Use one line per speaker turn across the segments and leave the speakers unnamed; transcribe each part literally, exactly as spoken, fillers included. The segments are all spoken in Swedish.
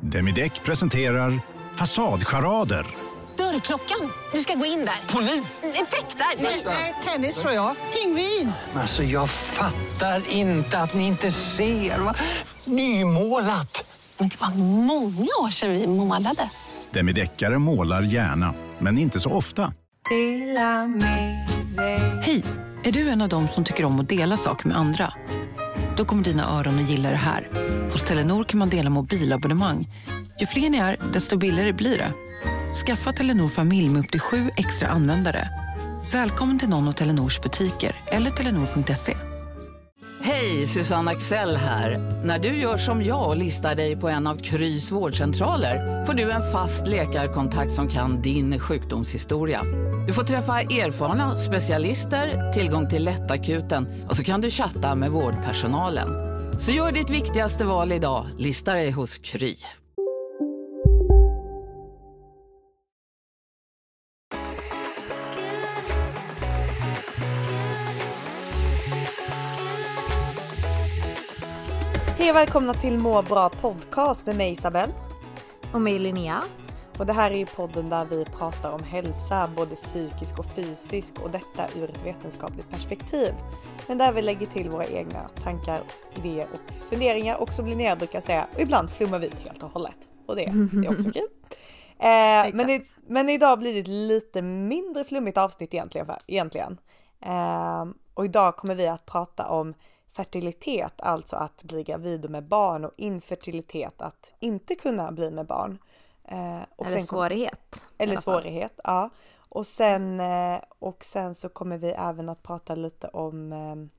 Demideck presenterar Fasadcharader.
Dörrklockan. Du ska gå in där.
Polis?
Effektar?
Nej, nej, tennis tror jag. Pingvin.
Alltså jag fattar inte att ni inte ser. Va? Nymålat.
Men det var många år sedan vi målade.
Demideckare målar gärna, men inte så ofta.
Hej, är du en av dem som tycker om att dela saker med andra? Då kommer dina öron att gilla det här. Hos Telenor kan man dela mobilabonnemang. Ju fler ni är, desto billigare blir det. Skaffa Telenor familj med upp till sju extra användare. Välkommen till någon av Telenors butiker eller telenor punkt se.
Hej, Susanne Axel här. När du gör som jag och listar dig på en av Krys vårdcentraler får du en fast läkarkontakt som kan din sjukdomshistoria. Du får träffa erfarna specialister, tillgång till lättakuten och så kan du chatta med vårdpersonalen. Så gör ditt viktigaste val idag, lista dig hos Kry.
Hej och välkomna till Må bra podcast med mig Isabel.
Och mig Linnea.
Och det här är ju podden där vi pratar om hälsa, både psykisk och fysisk, och detta ur ett vetenskapligt perspektiv. Men där vi lägger till våra egna tankar, idéer och funderingar. Och som Linnea brukar säga, och ibland flummar vi ut helt och hållet. Och det, det är också kul. Eh, men, i, men idag blir det ett lite mindre flummigt avsnitt egentligen. egentligen. Eh, och idag kommer vi att prata om fertilitet, alltså att bli gravid med barn, och infertilitet, att inte kunna bli med barn. Eh, och
eller
sen
svårighet.
Kom, eller svårighet, ja. Och sen, eh, och sen så kommer vi även att prata lite om, eh,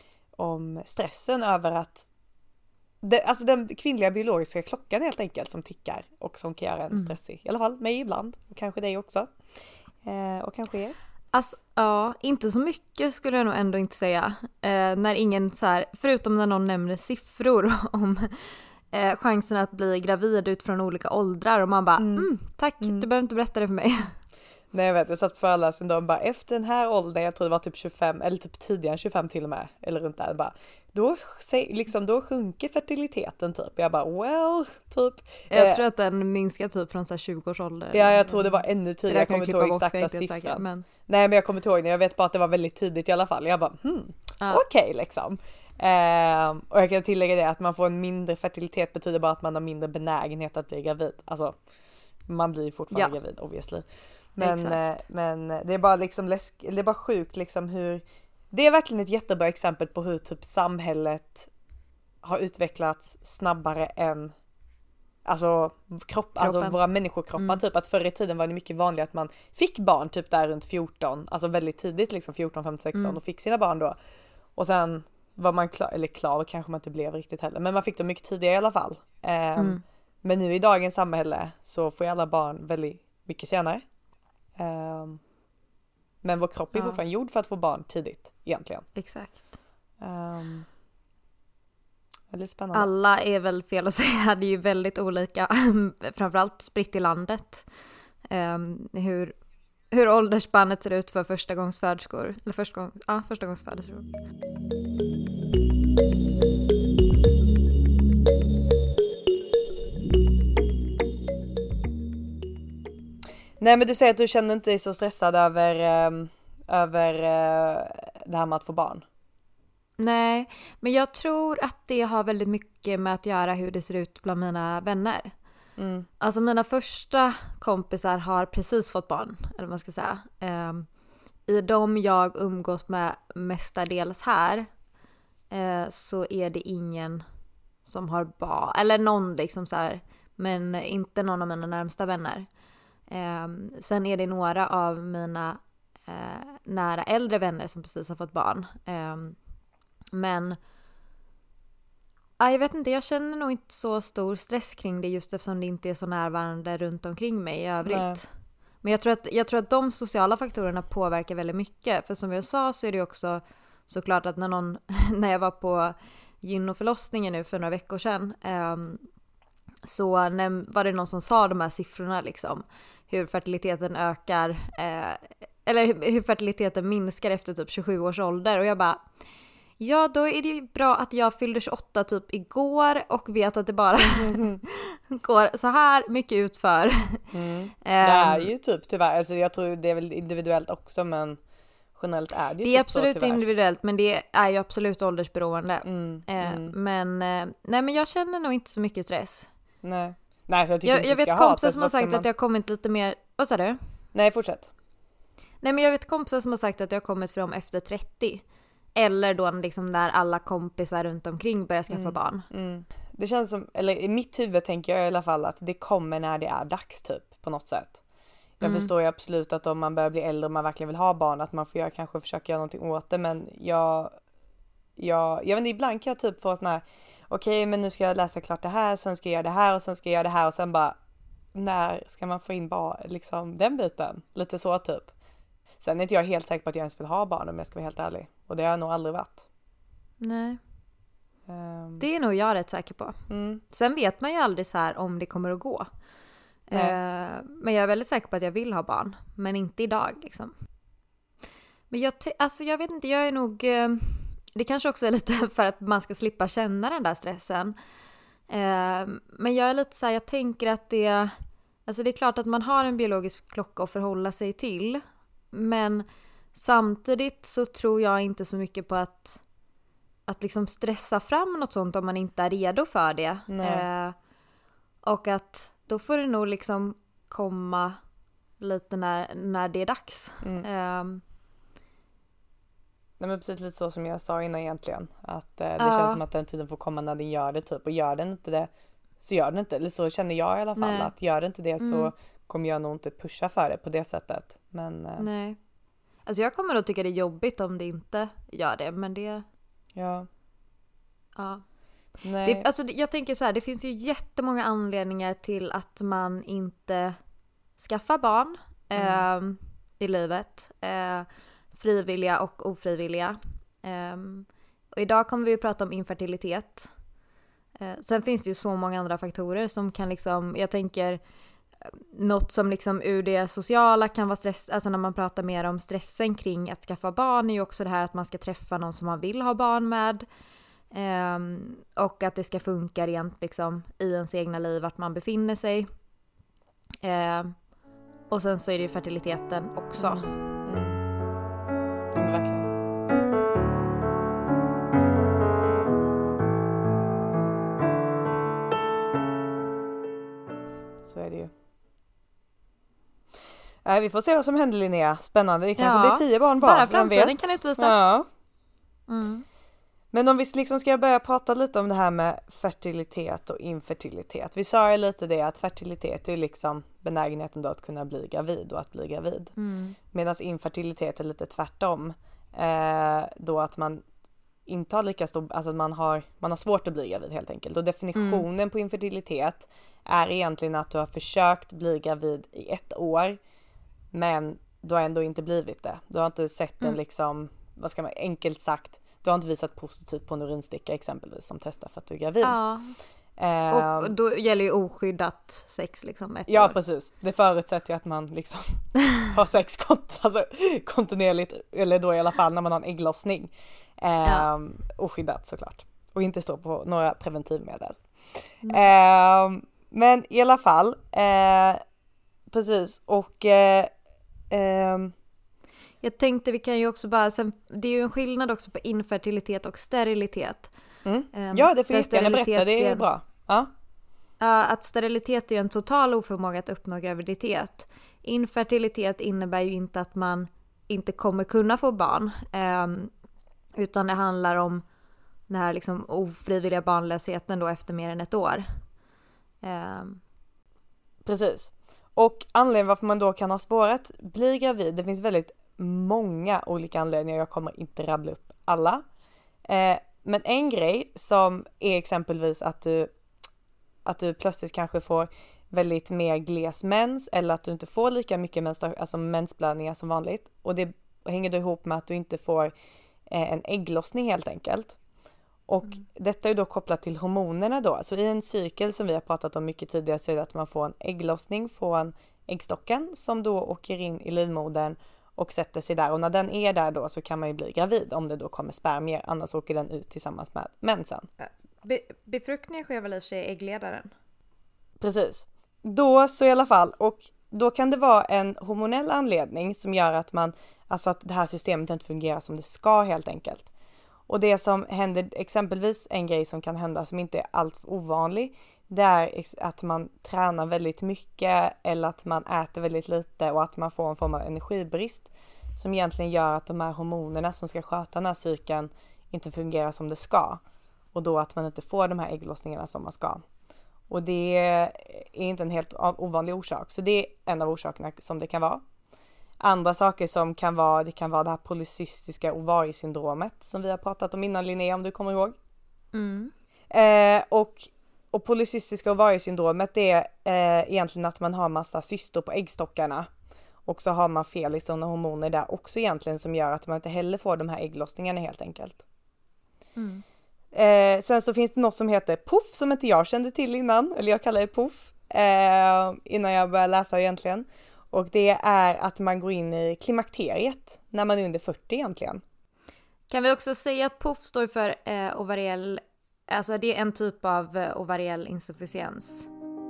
om stressen över att det, alltså den kvinnliga biologiska klockan helt enkelt som tickar och som kan göra en
mm.
stressig. I alla fall mig ibland, och kanske dig också. Eh, och kanske er.
Alltså, ja, inte så mycket skulle jag nog ändå inte säga. Eh, när ingen så här, förutom när någon nämner siffror om eh, chansen att bli gravid utifrån olika åldrar. Och man bara, mm, mm tack, mm. du behöver inte berätta det för mig.
Nej, jag vet, jag satt på föreläsningen då och bara, efter den här åldern, jag tror det var typ tjugofem, eller typ tidigare tjugofem till och med, eller runt där, bara, då, liksom, då sjunker fertiliteten typ. Jag bara, well, typ.
Jag
eh,
tror att den minskar typ från så här tjugo års ålder.
Ja, jag tror det var ännu tidigare, jag kommer inte ihåg exakta siffran.
Men...
Nej, men jag kommer inte ihåg det, jag vet bara att det var väldigt tidigt i alla fall. Jag bara, hmm, ja. okej okay, liksom. Eh, och jag kan tillägga det, att man får en mindre fertilitet betyder bara att man har mindre benägenhet att bli gravid. Alltså, man blir fortfarande ja. gravid, obviously. Men, eh, men det är bara liksom läsk, det är bara sjukt liksom hur, det är verkligen ett jättebra exempel på hur typ samhället har utvecklats snabbare än alltså, kropp, alltså våra människokroppar mm. typ, att förr i tiden var det mycket vanligt att man fick barn typ där runt fjorton, alltså väldigt tidigt liksom fjorton, femton, sexton mm. och fick sina barn då, och sen var man klar, eller klar kanske man inte blev riktigt heller, men man fick dem mycket tidigare i alla fall. um, mm. Men nu i dagens samhälle så får alla barn väldigt mycket senare. Um, men vår kropp är ja. fortfarande gjord för att få barn tidigt egentligen.
Exakt.
Um, väldigt spännande.
Alla är väl fel att säga, det är ju väldigt olika, framförallt spritt i landet. Um, hur, hur åldersspannet ser ut för första gångs föderskor, eller första gångs, ja, första gångs föderskor.
Nej, men du säger att du känner inte dig så stressad över, eh, över eh, det här med att få barn.
Nej, men jag tror att det har väldigt mycket med att göra hur det ser ut bland mina vänner. Mm. Alltså mina första kompisar har precis fått barn, eller vad man ska säga. Eh, I de jag umgås med mestadels här eh, så är det ingen som har barn, eller någon liksom så här, men inte någon av mina närmsta vänner. Um, sen är det några av mina uh, nära äldre vänner som precis har fått barn. Um, men uh, jag vet inte, jag känner nog inte så stor stress kring det, just eftersom det inte är så närvarande runt omkring mig i övrigt. Nej. Men jag tror, att, jag tror att de sociala faktorerna påverkar väldigt mycket. För som jag sa så är det också såklart att när någon när jag var på gynoförlossningen nu för några veckor sedan um, så när, var det någon som sa de här siffrorna liksom, hur fertiliteten ökar eh, eller hur, hur fertiliteten minskar efter typ tjugosju års ålder, och jag bara Ja, då är det ju bra att jag fyllde tjugoåtta typ igår och vet att det bara går så här mycket utför.
Mm. Det är ju typ tyvärr, alltså jag tror det är väl individuellt också, men generellt är det ju
Det är
typ
absolut
så,
individuellt, men det är ju absolut åldersberoende.
Mm,
eh,
mm.
Men eh, nej, men jag känner nog inte så mycket stress.
Nej, nej så jag tycker
Jag,
inte
jag
ska
vet
ha
kompisar
det,
som har sagt man... att jag har kommit lite mer... Vad sa du?
Nej, fortsätt.
Nej, men jag vet kompisar som har sagt att jag har kommit från efter trettio. Eller då liksom när alla kompisar runt omkring börjar skaffa
mm.
barn.
Mm. Det känns som, eller i mitt huvud tänker jag i alla fall att det kommer när det är dags typ på något sätt. Jag mm. förstår ju absolut att om man börjar bli äldre och man verkligen vill ha barn, att man får göra, kanske försöka göra någonting åt det, men jag jag, jag vet inte, ibland kan jag typ få sån här, okej okay, men nu ska jag läsa klart det här, sen ska jag göra det här och sen ska jag göra det här och sen bara, när ska man få in bara liksom den biten? Lite så typ. Sen är inte jag helt säker på att jag ens vill ha barn om jag ska vara helt ärlig. Och det har jag nog aldrig varit.
Nej.
Um.
Det är nog jag rätt säker på.
Mm.
Sen vet man ju aldrig så här om det kommer att gå. Uh, men jag är väldigt säker på att jag vill ha barn. Men inte idag liksom. Men jag, te- alltså jag vet inte, jag är nog... Uh, det kanske också är lite för att man ska slippa känna den där stressen. Uh, men jag är lite så här, jag tänker att det... Alltså det är klart att man har en biologisk klocka att förhålla sig till. Men samtidigt så tror jag inte så mycket på att, att liksom stressa fram något sånt om man inte är redo för det. Eh, och att då får det nog liksom komma lite när, när det är dags.
Mm.
Eh,
Nej, men precis lite så som jag sa innan egentligen. Att eh, det
ja.
känns som att den tiden får komma när den gör det typ. Och gör den inte det så gör den inte. Eller så känner jag i alla fall.
Nej.
Att gör den inte det
mm.
så kommer jag nog inte pusha för det på det sättet. Men, eh,
Nej. Alltså jag kommer nog tycka det är jobbigt om det inte gör det. Men det...
Ja.
Ja.
Nej.
Det, alltså jag tänker så här, det finns ju jättemånga anledningar till att man inte skaffar barn mm. eh, i livet. Eh, frivilliga och ofrivilliga. Eh, och idag kommer vi att prata om infertilitet. Eh, sen finns det ju så många andra faktorer som kan liksom, jag tänker något som liksom ur det sociala kan vara stress, alltså när man pratar mer om stressen kring att skaffa barn är ju också det här att man ska träffa någon som man vill ha barn med. Um, och att det ska funka rent liksom i ens egna liv vart man befinner sig. Um, och sen så är det ju fertiliteten också.
Mm. Mm. Ja, verkligen. Så är det ju. Äh, vi får se vad som händer, Linnea. Spännande. Det kanske
ja,
blir tio barn
bara. Bara framtiden kan utvisa.
Ja.
Mm.
Men om vi liksom ska börja prata lite om det här med fertilitet och infertilitet. Vi sa ju lite det att fertilitet är liksom benägenheten då att kunna bli gravid och att bli gravid.
Mm.
Medan infertilitet är lite tvärtom. Eh, då att man inte har lika stor, alltså man har, man har svårt att bli gravid helt enkelt. Och definitionen mm. på infertilitet är egentligen att du har försökt bli gravid i ett år. Men du har ändå inte blivit det. Du har inte sett mm. en liksom, vad ska man, enkelt sagt, du har inte visat positivt på en urinsticka exempelvis som testar för att du är gravid.
Ja.
Eh,
och då gäller ju oskyddat sex liksom ett
Ja,
år.
precis. Det förutsätter ju att man liksom har sex kont- alltså, kontinuerligt, eller då i alla fall när man har en ägglossning. Eh, ja. Oskyddat såklart. Och inte stå på några preventivmedel. Mm. Eh, men i alla fall, eh, precis. Och eh, eh,
jag tänkte vi kan ju också bara, sen, det är ju en skillnad också på infertilitet och sterilitet.
Mm. Um, ja, det får jag gärna berätta, det är ju bra. Ja.
Uh, att sterilitet är en total oförmåga att uppnå graviditet. Infertilitet innebär ju inte att man inte kommer kunna få barn. Um, utan det handlar om den här liksom ofrivilliga barnlösheten då efter mer än ett år. Um.
Precis. Och anledningen varför man då kan ha svårt att bli gravid, det finns väldigt många olika anledningar, jag kommer inte rabbla upp alla. Eh, men en grej som är exempelvis att du, att du plötsligt kanske får väldigt mer gles mens eller att du inte får lika mycket mens, alltså mensblödningar som vanligt. Och det hänger då ihop med att du inte får eh, en ägglossning helt enkelt. Och mm. detta är då kopplat till hormonerna då. Så i en cykel som vi har pratat om mycket tidigare så är det att man får en ägglossning från äggstocken som då åker in i livmodern och sätter sig där. Och när den är där då så kan man ju bli gravid om det då kommer spermier. Annars åker den ut tillsammans med mensen.
Be- befruktningen sker väl i och för sig i äggledaren?
Precis. Då så i alla fall. Och då kan det vara en hormonell anledning som gör att man, alltså att det här systemet inte fungerar som det ska helt enkelt. Och det som händer, exempelvis en grej som kan hända som inte är allt för ovanlig, det är att man tränar väldigt mycket eller att man äter väldigt lite och att man får en form av energibrist som egentligen gör att de här hormonerna som ska sköta den här cykeln inte fungerar som det ska. Och då att man inte får de här ägglossningarna som man ska. Och det är inte en helt ovanlig orsak. Så det är en av orsakerna som det kan vara. Andra saker som kan vara, det kan vara det här polycystiska ovariesyndromet som vi har pratat om innan, Linnea, om du kommer ihåg.
Mm.
Eh, och, och polycystiska ovariesyndromet det är eh, egentligen att man har massa cystor på äggstockarna. Och så har man fel i sådana hormoner där också egentligen som gör att man inte heller får de här ägglossningarna helt enkelt.
Mm.
Eh, sen så finns det något som heter P O F som inte jag kände till innan, eller jag kallar det P O F eh, innan jag började läsa egentligen. Och det är att man går in i klimakteriet när man är under fyrtio egentligen.
Kan vi också säga att P O F står för eh, ovariell, alltså det är en typ av eh, ovariell insufficiens.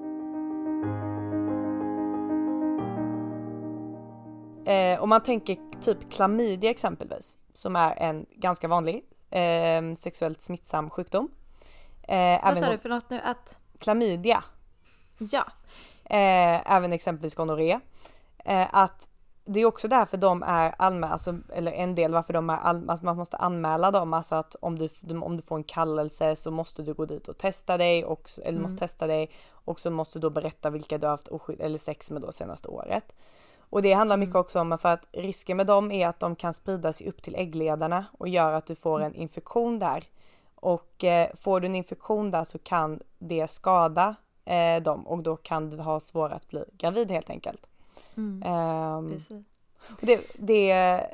Eh, om man tänker typ klamydia exempelvis, som är en ganska vanlig eh, sexuellt smittsam sjukdom. Eh,
Vad sa du för något nu? Att...
Klamydia.
Ja.
Eh, även exempelvis gonorré. Eh, att det är också därför de är anmälda, alltså, eller en del varför de är all, alltså man måste anmäla dem, alltså att om du, om du får en kallelse så måste du gå dit och testa dig, och, eller mm. måste testa dig och så måste du då berätta vilka du har haft oskydd, eller sex med då senaste året. Och det handlar mycket också om för att risken med dem är att de kan sprida sig upp till äggledarna och göra att du får en infektion där. Och eh, får du en infektion där så kan det skada eh, dem och då kan du ha svårare att bli gravid helt enkelt.
Mm.
Um,
Precis.
det, det,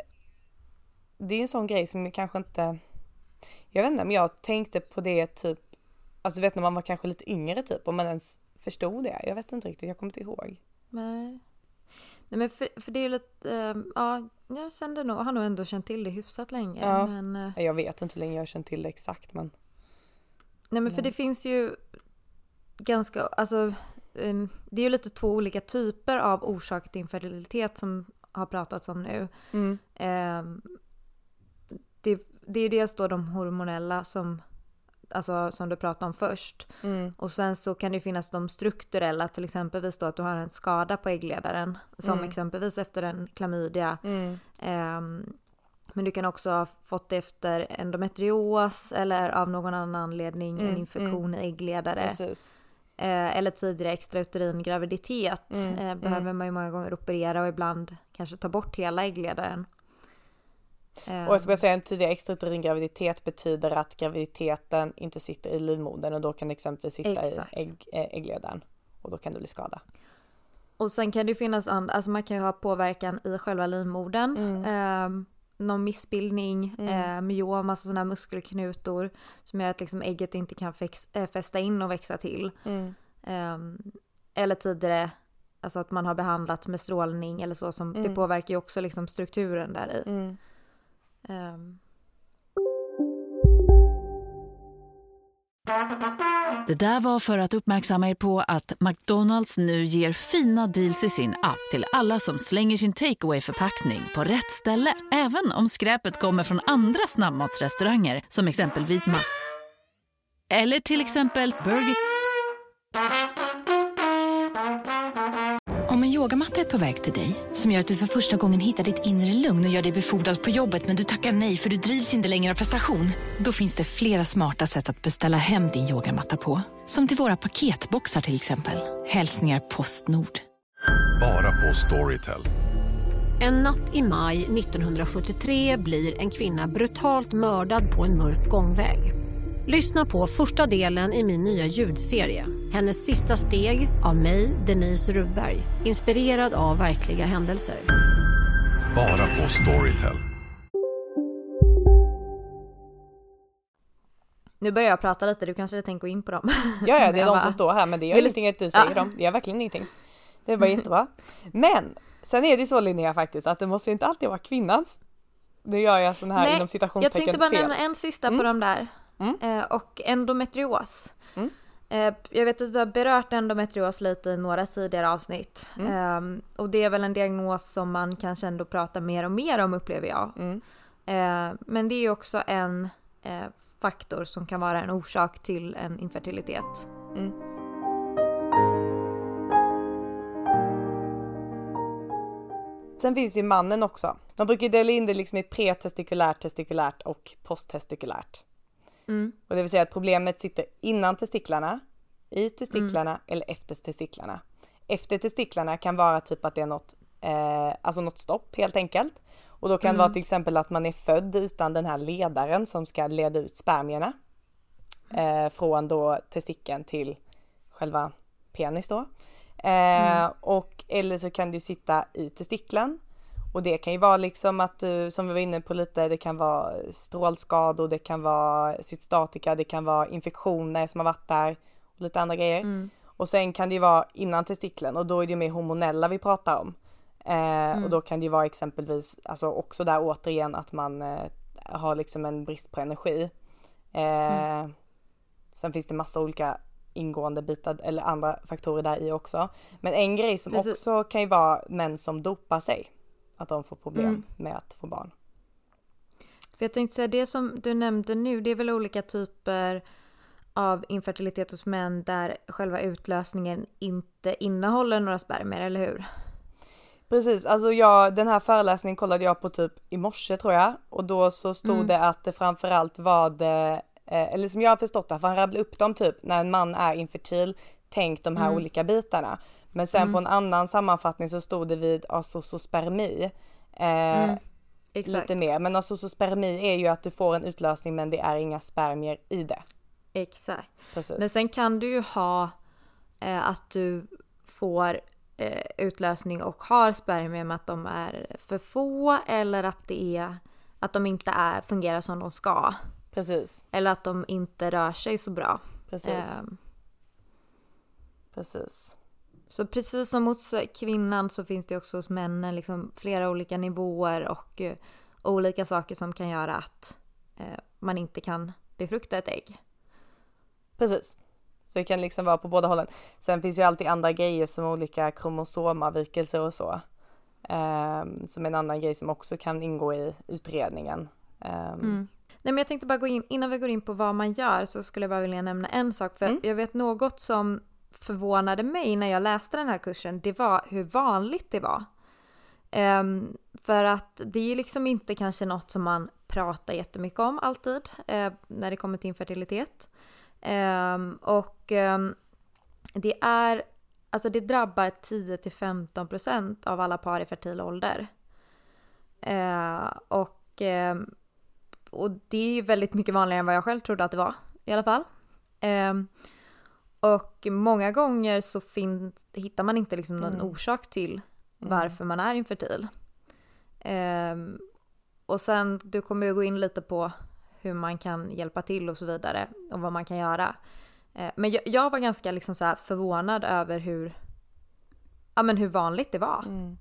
det är en sån grej som jag kanske inte, jag vet inte, men jag tänkte på det typ, alltså vet när man var kanske lite yngre typ, om man ens förstod det. Jag vet inte riktigt, jag kommer inte ihåg.
Nej. Nej men för, för det är ju lite, um, ja, jag kände nog, har nog ändå känt till det hyfsat länge.
Ja.
Men, uh,
jag vet inte hur länge jag har känt till det exakt, men.
Nej men för det finns ju ganska, alltså um, det är ju lite två olika typer av orsak till infertilitet som har pratats om nu.
Mm.
Um, det, det är ju dels då de hormonella som, alltså som du pratade om först.
Mm.
Och sen så kan det finnas de strukturella, till exempelvis då att du har en skada på äggledaren, som
Mm.
exempelvis efter en klamydia.
Mm.
Um, men du kan också ha fått efter endometrios eller av någon annan anledning
Mm.
en infektion
Mm.
i äggledare.
Precis.
Eh, eller tidigare extrauterin graviditet.
Mm.
Eh, behöver
Mm.
man ju många gånger operera och ibland kanske ta bort hela äggledaren. Eh,
Och jag ska bara säga en tidigare extrauterin graviditet betyder att graviditeten inte sitter i livmodern och då kan det exempelvis sitta
Exakt.
i ägg, äh, äggledaren och då kan det bli skada.
Och sen kan det finnas andra, alltså man kan ju ha påverkan i själva livmodern.
Mm.
Eh, någon missbildning,
Mm.
eh, myom, massa sådana muskelknutor som gör att liksom ägget inte kan fex, äh, fästa in och växa till.
Mm.
Eh, eller tidigare, alltså att man har behandlat med strålning eller så, som
Mm.
det påverkar ju också liksom strukturen där i.
Mm.
Um.
Det där var för att uppmärksamma er på att McDonalds nu ger fina deals i sin app till alla som slänger sin takeaway-förpackning på rätt ställe. Även om skräpet kommer från andra snabbmatsrestauranger som exempelvis Ma... Eller till exempel Burger...
Om en yogamatta är på väg till dig, som gör att du för första gången hittar ditt inre lugn och gör dig befordrad på jobbet men du tackar nej för du drivs inte längre av prestation. Då finns det flera smarta sätt att beställa hem din yogamatta på. Som till våra paketboxar till exempel. Hälsningar Postnord.
Bara på Storytel.
En natt i maj nittonhundrasjuttiotre blir en kvinna brutalt mördad på en mörk gångväg. Lyssna på första delen i min nya ljudserie. Hennes sista steg av mig, Denise Rubberg. Inspirerad av verkliga händelser.
Bara på Storytel.
Nu börjar jag prata lite, du kanske tänker gå in på dem.
Ja, ja, det är de som står här, men det gör
Vill...
ingenting att du säger
ja.
dem. Det gör verkligen ingenting. Det är bara jättebra. Men Sen är det så, Linnea, faktiskt att det måste ju inte alltid vara kvinnans. Det gör jag sån här
Nej,
inom citationstecken
jag tänkte bara
fel.
nämna en sista mm. på de där.
Mm.
Eh, och endometrios.
Mm.
Eh, jag vet att vi har berört endometrios lite i några tidigare avsnitt. Mm. Eh, och det är väl en diagnos som man kanske ändå pratar mer och mer om, upplever jag.
Mm.
Eh, men det är ju också en eh, faktor som kan vara en orsak till en infertilitet.
Mm. Sen finns ju mannen också. Man brukar dela in det liksom i pretestikulärt, testikulärt och posttestikulärt.
Mm.
Och det vill säga att problemet sitter innan testiklarna, i testiklarna
mm.
eller efter testiklarna. Efter testiklarna kan vara typ att det är något, eh, alltså något stopp helt enkelt. Och då kan mm. det vara till exempel att man är född utan den här ledaren som ska leda ut spermierna. Eh, från då testikeln till själva penis då. Eh, mm. och eller så kan du sitta i testiklen, och det kan ju vara liksom att du, som vi var inne på lite, det kan vara strålskador, det kan vara cytostatika, det kan vara infektioner som har varit där och lite andra grejer. Mm. Och sen kan det ju vara innan testiklen, och då är det mer hormonella vi pratar om. Eh, mm. Och då kan det ju vara exempelvis, alltså också där återigen att man eh, har liksom en brist på energi. Eh, mm. Sen finns det massa olika ingående bitar eller andra faktorer där i också. Men en grej som Precis. också kan ju vara män som dopar sig. Att de får problem mm. med att få barn.
För jag tänkte säga, det som du nämnde nu, det är väl olika typer av infertilitet hos män där själva utlösningen inte innehåller några spermier, eller hur?
Precis, alltså jag, den här föreläsningen kollade jag på typ i morse tror jag. Och då så stod mm. det att det framförallt var det, eller som jag har förstått det, för han rabblade upp dem typ när en man är infertil, tänk de här mm. olika bitarna. Men sen mm. på en annan sammanfattning så stod det vid asosospermi eh,
mm.
lite mer. Men asosospermi är ju att du får en utlösning men det är inga spermier i det.
Exakt.
Precis.
Men sen kan du ju ha eh, att du får eh, utlösning och har spermier med att de är för få, eller att det är att de inte är, fungerar som de ska.
Precis.
Eller att de inte rör sig så bra.
Precis. Eh, Precis.
Så precis som hos kvinnan så finns det också hos männen liksom flera olika nivåer och uh, olika saker som kan göra att uh, man inte kan befrukta ett ägg.
Precis. Så det kan liksom vara på båda hållen. Sen finns ju alltid andra grejer som olika kromosomavvikelser och så. Um, som en annan grej som också kan ingå i utredningen. Um,
mm. Nej, men jag tänkte bara gå in, innan vi går in på vad man gör så skulle jag bara vilja nämna en sak. För mm. jag vet något som förvånade mig när jag läste den här kursen, det var hur vanligt det var. Um, för att det är liksom inte kanske något som man pratar jättemycket om alltid uh, när det kommer till infertilitet. Um, och um, det är, alltså det drabbar tio till femton procent av alla par i fertil ålder. Uh, och, um, och det är ju väldigt mycket vanligare än vad jag själv trodde att det var i alla fall. Um, Och många gånger så fin- hittar man inte liksom någon mm. orsak till varför man är infertil. Um, och sen, du kommer ju gå in lite på hur man kan hjälpa till och så vidare. Och vad man kan göra. Uh, men jag, jag var ganska liksom så här förvånad över hur, ja, men hur vanligt det var.
Mm.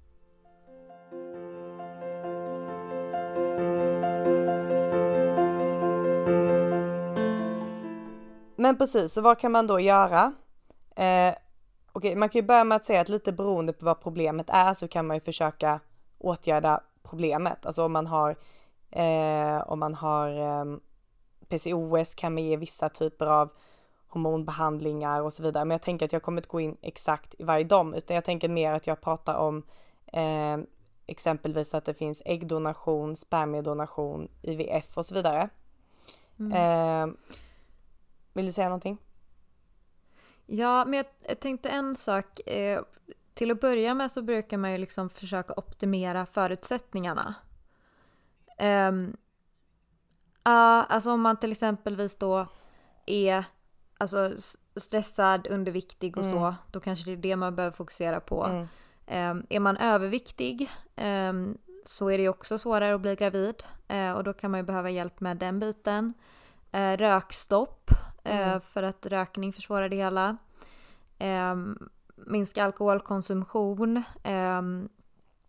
Men precis, så vad kan man då göra? Eh, okay, man kan ju börja med att säga att lite beroende på vad problemet är så kan man ju försöka åtgärda problemet. Alltså om man har, eh, om man har eh, P C O S kan man ge vissa typer av hormonbehandlingar och så vidare. Men jag tänker att jag kommer inte gå in exakt i varje dom, utan jag tänker mer att jag pratar om eh, exempelvis att det finns äggdonation, spermiedonation, I V F och så vidare. Mm. Eh, Vill du säga någonting?
Ja, men jag tänkte en sak. Eh, till att börja med så brukar man ju liksom försöka optimera förutsättningarna. Eh, uh, alltså om man till exempelvis då är alltså, stressad, underviktig och mm. så, då kanske det är det man behöver fokusera på. Mm. Eh, är man överviktig eh, så är det också svårare att bli gravid. Eh, och då kan man ju behöva hjälp med den biten. Eh, rökstopp. Mm. För att rökning försvårar det hela. Eh, minska alkoholkonsumtion. Eh,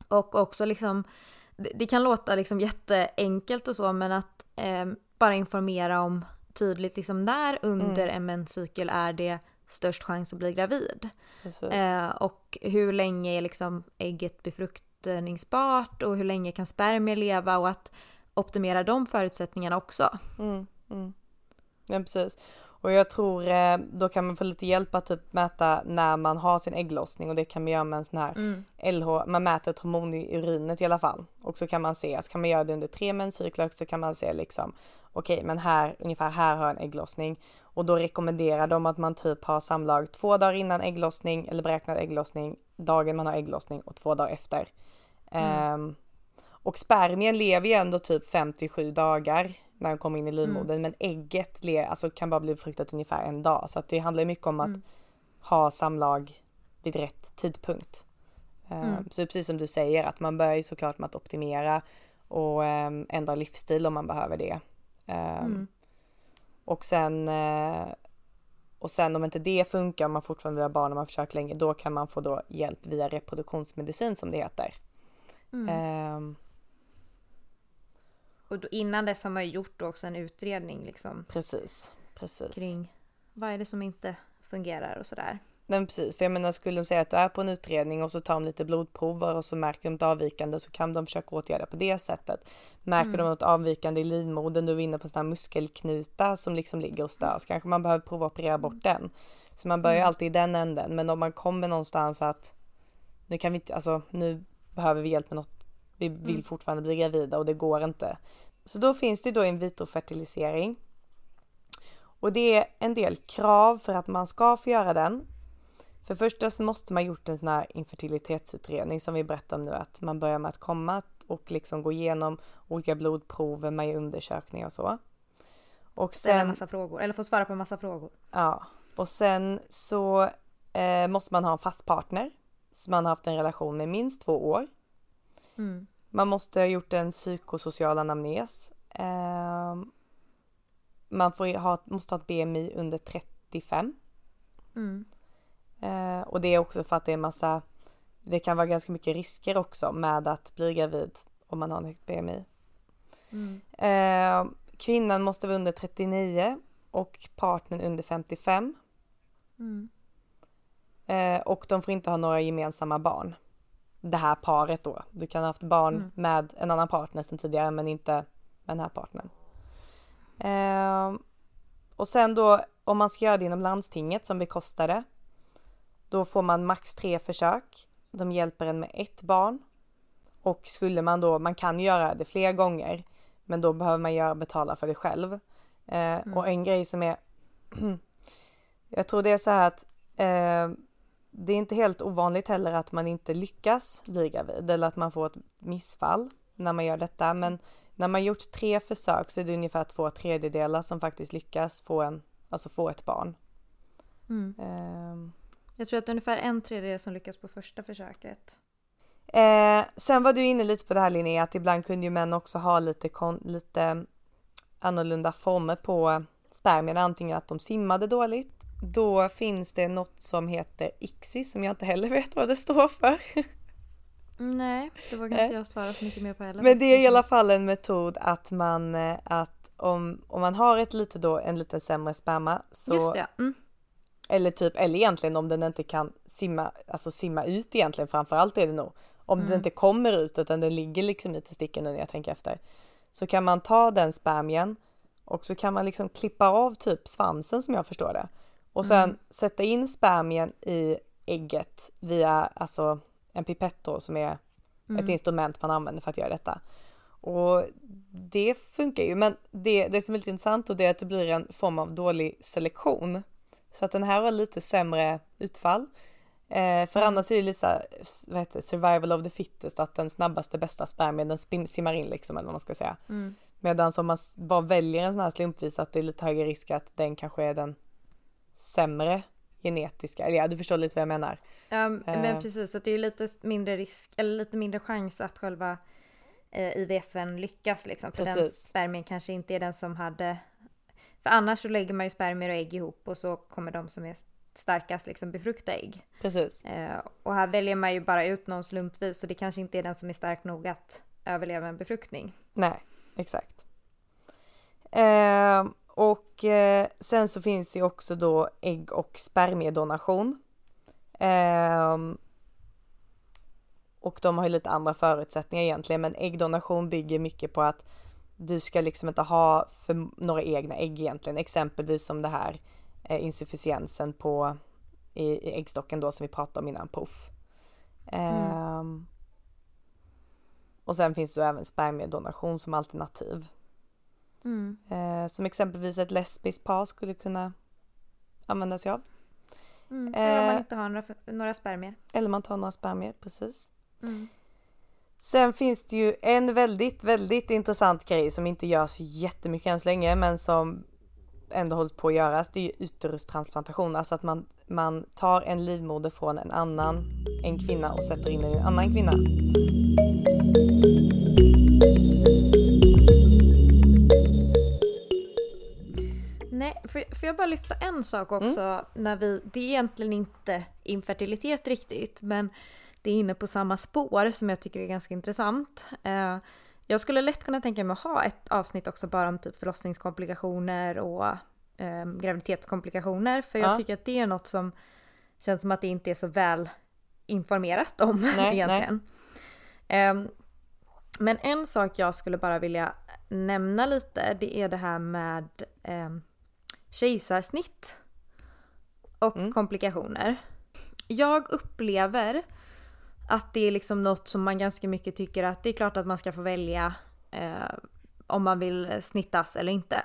Och också liksom, det, det kan låta liksom jätteenkelt och så, men att eh, bara informera om tydligt liksom när under mm. en menscykel är det störst chans att bli gravid. Eh, och hur länge är liksom ägget befruktningsbart och hur länge kan spermier leva, och att optimera de förutsättningarna också.
Mm, mm. Ja, precis. Och jag tror eh, då kan man få lite hjälp att typ mäta när man har sin ägglossning, och det kan man göra med en sån här mm. L H, man mäter ett hormon i urinet i alla fall, och så kan man se, så kan man göra det under tre menscykler, så kan man se liksom okej, okay, men här, ungefär här har en ägglossning, och då rekommenderar de att man typ har samlag två dagar innan ägglossning eller beräknad ägglossning, dagen man har ägglossning och två dagar efter. Mm. Um, och spermien lever ju ändå typ fem till sju dagar när den kommer in i livmodern, mm. men ägget le- alltså, kan bara bli befruktat ungefär en dag, så att det handlar mycket om att mm. ha samlag vid rätt tidpunkt. Um, mm. Så det är precis som du säger, att man börjar ju såklart med att optimera och um, ändra livsstil om man behöver det. Um, mm. Och sen uh, och sen om inte det funkar, om man fortfarande vill ha barn och man försökt länge, då kan man få då hjälp via reproduktionsmedicin som det heter. Mm. Um,
och då, innan dess har man gjort också en utredning liksom.
Precis, precis.
Kring vad är det som inte fungerar och sådär.
Nej, precis, för jag menar, skulle de säga att du är på en utredning och så tar de lite blodprover och så märker de ett avvikande, så kan de försöka åtgärda på det sättet. Märker mm. de något avvikande i livmodern, du är inne på sådana här muskelknutar som liksom ligger och stör, så kanske man behöver prova att operera bort den. Så man börjar mm. alltid i den änden, men om man kommer någonstans att nu kan vi inte, alltså nu behöver vi hjälp med något, vi vill mm. fortfarande bli gravida och det går inte. Så då finns det då in vitro-fertilisering. Och det är en del krav för att man ska få göra den. För första så måste man gjort en sån här infertilitetsutredning som vi berättar om nu, att man börjar med att komma och liksom gå igenom olika blodprover, med undersökningar och så. Och sen
ställa en massa frågor, eller få svara på en massa frågor.
Ja, och sen så eh, måste man ha en fast partner som man har haft en relation med minst två år. Mm. Man måste ha gjort en psykosocial anamnes. Eh, man får ha, måste ha ett B M I under trettiofem. Mm. Eh, och det är också för att det är massa, det kan vara ganska mycket risker också med att bli gravid om man har en högt B M I. Mm. Eh, kvinnan måste vara under trettionio och partnern under femtiofem. Mm. Eh, och de får inte ha några gemensamma barn. Det här paret då. Du kan ha haft barn mm. med en annan partner sedan tidigare, men inte med den här partnern. Eh, och sen då, om man ska göra det inom landstinget som bekostar det, då får man max tre försök. De hjälper en med ett barn. Och skulle man då, man kan göra det fler gånger, men då behöver man göra, betala för det själv. Eh, mm. Och en grej som är, jag tror det är så här att eh, det är inte helt ovanligt heller att man inte lyckas bli gravid, eller att man får ett missfall när man gör detta. Men när man gjort tre försök så är det ungefär två tredjedelar som faktiskt lyckas få en, alltså få ett barn.
Mm. Eh, Jag tror att det är ungefär en tredjedel som lyckas på första försöket.
Eh, sen var du inne lite på det här, Linnea, att ibland kunde ju män också ha lite, kon- lite annorlunda former på spermierna. Antingen att de simmade dåligt. Då finns det något som heter I C S I som jag inte heller vet vad det står för.
Nej, det vågar inte jag svara så mycket mer på heller.
Men det är i alla fall en metod att man, att om, om man har ett lite då, en lite sämre sperma, så...
Just det, mm.
Eller typ, eller egentligen om den inte kan simma, alltså simma ut egentligen, framförallt är det nog. Om mm. den inte kommer ut utan den ligger liksom lite sticken nu när jag tänker efter. Så kan man ta den spermien och så kan man liksom klippa av typ svansen som jag förstår det. Och sen mm. sätta in spermien i ägget via alltså en pipett då, som är mm. ett instrument man använder för att göra detta. Och det funkar ju, men det, det som är lite intressant och det är att det blir en form av dålig selektion. Så att den här har lite sämre utfall. Eh, för mm. annars är det lite vad heter det, survival of the fittest, att den snabbaste bästa spermien den spin- simmar in liksom, eller vad man ska säga. Mm. Medan om man bara väljer en sån här slumpvis, att det är lite högre risk att den kanske är den sämre genetiska. Eller ja, du förstår lite vad jag menar.
Um, eh. Men precis, så det är lite mindre risk, eller lite mindre chans att själva eh, I V F:en lyckas liksom. För precis. Den spermien kanske inte är den som hade... För annars så lägger man ju spermier och ägg ihop och så kommer de som är starkast liksom befrukta ägg.
Precis.
Eh, och här väljer man ju bara ut någon slumpvis, så det kanske inte är den som är stark nog att överleva en befruktning.
Nej, exakt. Eh, och eh, sen så finns det ju också då ägg- och spermiedonation. Eh, och de har ju lite andra förutsättningar egentligen, men äggdonation bygger mycket på att du ska liksom inte ha för några egna ägg egentligen, exempelvis som det här eh, insufficiensen på i, i äggstocken då som vi pratade om innan, puff. Eh, mm. Och sen finns det även spermiedonation som alternativ. Mm. Eh, som exempelvis ett lesbiskt par skulle kunna använda sig av.
Mm. Eller om man inte har några, några spermier.
Eller man tar några spermier, precis.
Mm.
Sen finns det ju en väldigt, väldigt intressant grej som inte görs jättemycket än så länge, men som ändå hålls på att göras. Det är ju uterustransplantation. Alltså att man, man tar en livmoder från en annan, en kvinna, och sätter in en annan kvinna.
Nej, får, får jag bara lyfta en sak också, mm. när vi, det är egentligen inte infertilitet riktigt, men det är inne på samma spår som jag tycker är ganska intressant. Eh, jag skulle lätt kunna tänka mig att ha ett avsnitt också bara om typ förlossningskomplikationer och eh, graviditetskomplikationer, för jag ja. tycker att det är något som känns som att det inte är så väl informerat om nej, egentligen. Nej. Eh, men en sak jag skulle bara vilja nämna lite, det är det här med eh, kejsarsnitt och mm. komplikationer. Jag upplever att det är liksom något som man ganska mycket tycker att det är klart att man ska få välja eh, om man vill snittas eller inte.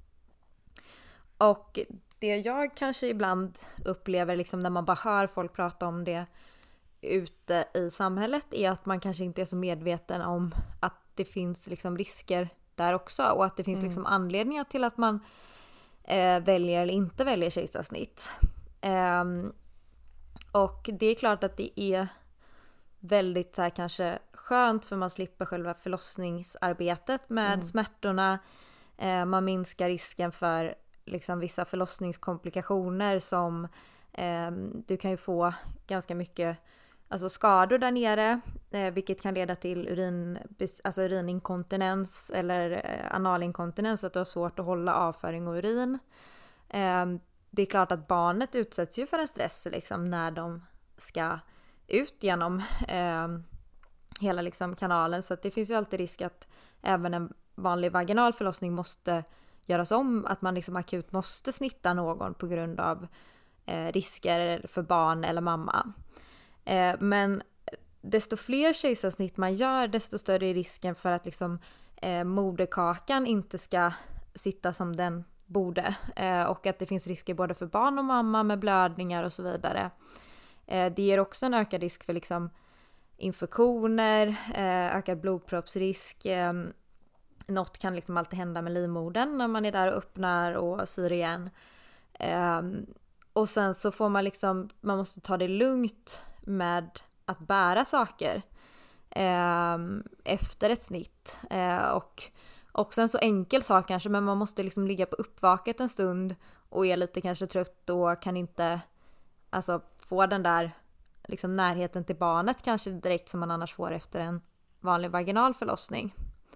Och det jag kanske ibland upplever liksom när man bara hör folk prata om det ute i samhället är att man kanske inte är så medveten om att det finns liksom risker där också, och att det finns mm. liksom anledningar till att man eh, väljer eller inte väljer kejsarsnitt. Eh, och det är klart att det är väldigt så här, kanske skönt, för man slipper själva förlossningsarbetet med mm. smärtorna. Eh, man minskar risken för liksom vissa förlossningskomplikationer som eh, du kan ju få ganska mycket alltså skador där nere, eh, vilket kan leda till urin, alltså urininkontinens eller eh, analinkontinens, att du har svårt att hålla avföring och urin. Eh, det är klart att barnet utsätts ju för en stress liksom, när de ska ut genom eh, hela liksom, kanalen, så att det finns ju alltid risk att även en vanlig vaginal förlossning måste göras om, att man liksom akut måste snitta någon på grund av eh, risker för barn eller mamma. Eh, men desto fler kejsarsnitt man gör, desto större är risken för att liksom, eh, moderkakan inte ska sitta som den borde, eh, och att det finns risker både för barn och mamma med blödningar och så vidare. Eh, det ger också en ökad risk för liksom, infektioner, eh, ökad blodproppsrisk. Eh, något kan liksom alltid hända med livmodern när man är där och öppnar och syr igen. Eh, och sen så får man liksom, man måste ta det lugnt med att bära saker eh, efter ett snitt. Eh, och också en så enkel sak kanske, men man måste liksom ligga på uppvaket en stund och är lite kanske trött och kan inte alltså, få den där liksom, närheten till barnet kanske direkt som man annars får efter en vanlig vaginal förlossning.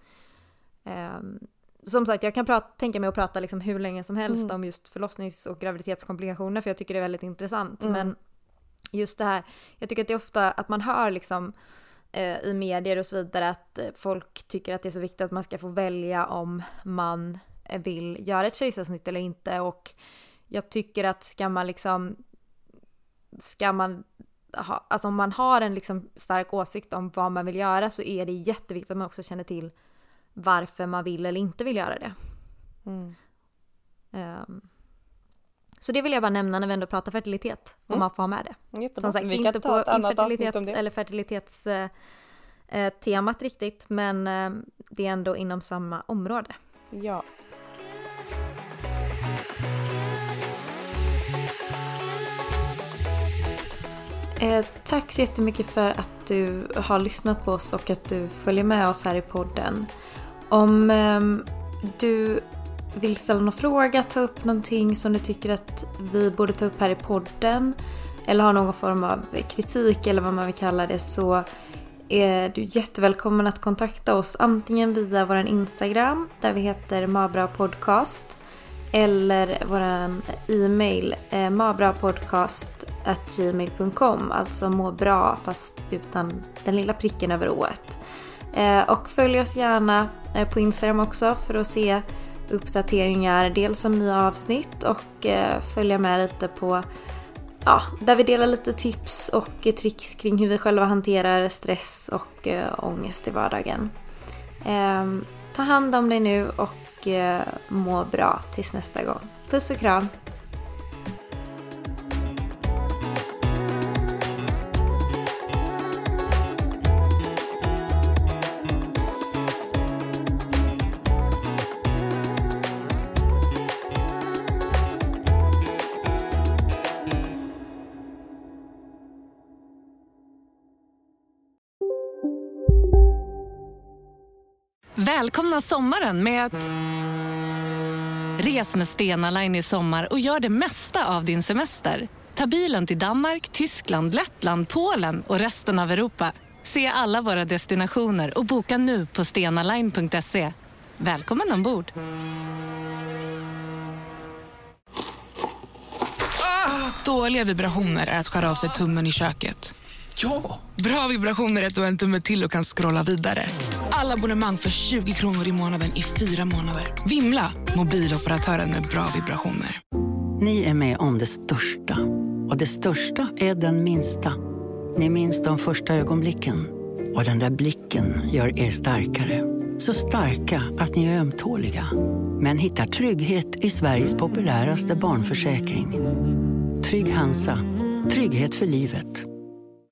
Eh, som sagt, jag kan prata, tänka mig att prata liksom hur länge som helst mm. om just förlossnings- och graviditetskomplikationer, för jag tycker det är väldigt intressant. Mm. Men just det här, jag tycker att det är ofta att man hör liksom eh, i medier och så vidare att folk tycker att det är så viktigt att man ska få välja om man vill göra ett kejsarsnitt eller inte. Och jag tycker att ska man liksom ska man ha, alltså om man har en liksom stark åsikt om vad man vill göra, så är det jätteviktigt att man också känner till varför man vill eller inte vill göra det. Mm. Um, så det vill jag bara nämna när vi ändå pratar fertilitet, om mm. man får ha med det.
Jättebra.
Som sagt,
vi
inte på infertilitet
eller
fertilitetstemat eh, riktigt, men eh, det är ändå inom samma område.
Ja.
Eh, tack så jättemycket för att du har lyssnat på oss och att du följer med oss här i podden. Om eh, du vill ställa någon fråga, ta upp någonting som du tycker att vi borde ta upp här i podden, eller har någon form av kritik eller vad man vill kalla det, så är du jättevälkommen att kontakta oss antingen via vår Instagram där vi heter Mabra Podcast, eller vår e-mail eh, mabrapodcast at gmail punkt com, alltså må bra fast utan den lilla pricken över ået. Eh, och följ oss gärna eh, på Instagram också för att se uppdateringar, dels om nya avsnitt och eh, följa med lite på, ja, där vi delar lite tips och eh, tricks kring hur vi själva hanterar stress och eh, ångest i vardagen. Eh, ta hand om dig nu och eh, må bra tills nästa gång. Puss och kram!
Välkomna sommaren med att res med Stena Line i sommar och gör det mesta av din semester. Ta bilen till Danmark, Tyskland, Lettland, Polen och resten av Europa. Se alla våra destinationer och boka nu på stenaline punkt se. Välkommen ombord!
Ah, dåliga vibrationer är att skära av sig tummen i köket. Ja! Bra vibrationer är att du har en tumme till och kan scrolla vidare. Alla abonnemang för tjugo kronor i månaden i fyra månader. Vimla! Mobiloperatören med bra vibrationer.
Ni är med om det största. Och det största är den minsta. Ni minns de första ögonblicken. Och den där blicken gör er starkare. Så starka att ni är ömtåliga. Men hittar trygghet i Sveriges populäraste barnförsäkring. Trygg Hansa. Trygghet för livet.